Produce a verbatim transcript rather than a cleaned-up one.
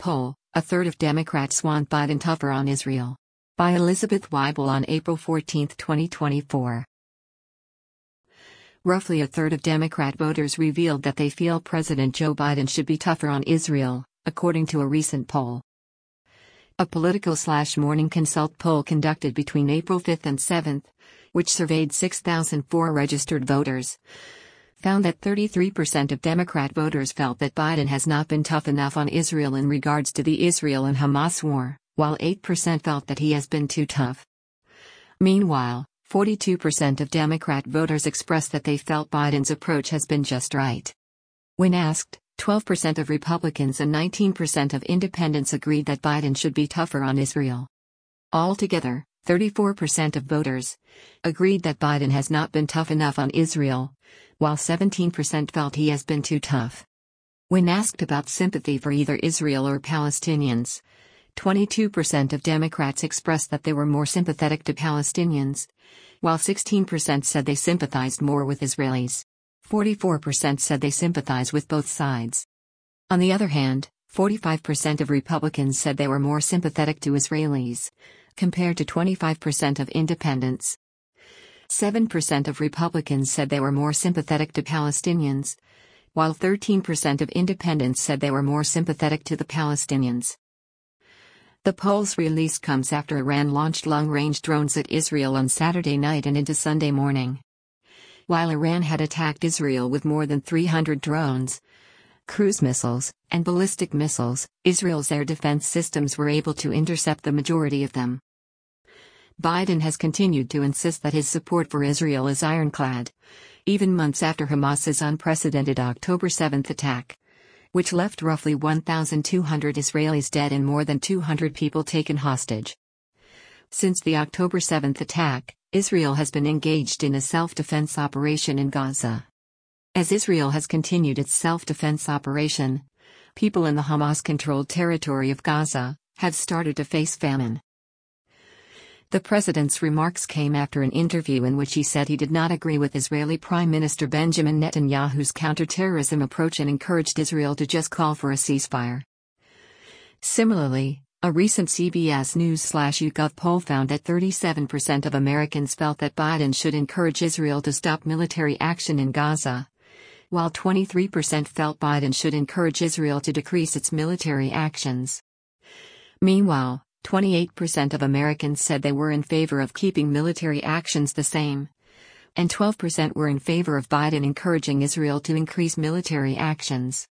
poll, a third of Democrats want Biden tougher on Israel. By Elizabeth Weibel on April fourteenth, twenty twenty-four. Roughly a third of Democrat voters revealed that they feel President Joe Biden should be tougher on Israel, according to a recent poll. A Politico/Morning Consult poll conducted between April fifth and seventh, which surveyed six thousand four registered voters, found that thirty-three percent of Democrat voters felt that Biden has not been tough enough on Israel in regards to the Israel and Hamas war, while eight percent felt that he has been too tough. Meanwhile, forty-two percent of Democrat voters expressed that they felt Biden's approach has been just right. When asked, twelve percent of Republicans and nineteen percent of independents agreed that Biden should be tougher on Israel. Altogether, thirty-four percent of voters agreed that Biden has not been tough enough on Israel, while seventeen percent felt he has been too tough. When asked about sympathy for either Israel or Palestinians, twenty-two percent of Democrats expressed that they were more sympathetic to Palestinians, while sixteen percent said they sympathized more with Israelis. forty-four percent said they sympathize with both sides. On the other hand, forty-five percent of Republicans said they were more sympathetic to Israelis, compared to twenty-five percent of independents. seven percent of Republicans said they were more sympathetic to Palestinians, while thirteen percent of independents said they were more sympathetic to the Palestinians. The poll's release comes after Iran launched long-range drones at Israel on Saturday night and into Sunday morning. While Iran had attacked Israel with more than three hundred drones, cruise missiles, and ballistic missiles, Israel's air defense systems were able to intercept the majority of them. Biden has continued to insist that his support for Israel is ironclad, even months after Hamas's unprecedented October seventh attack, which left roughly one thousand two hundred Israelis dead and more than two hundred people taken hostage. Since the October seventh attack, Israel has been engaged in a self-defense operation in Gaza. As Israel has continued its self-defense operation, people in the Hamas-controlled territory of Gaza have started to face famine. The president's remarks came after an interview in which he said he did not agree with Israeli Prime Minister Benjamin Netanyahu's counterterrorism approach and encouraged Israel to just call for a ceasefire. Similarly, a recent C B S News/YouGov poll found that thirty-seven percent of Americans felt that Biden should encourage Israel to stop military action in Gaza, while twenty-three percent felt Biden should encourage Israel to decrease its military actions. Meanwhile, twenty-eight percent of Americans said they were in favor of keeping military actions the same, and twelve percent were in favor of Biden encouraging Israel to increase military actions.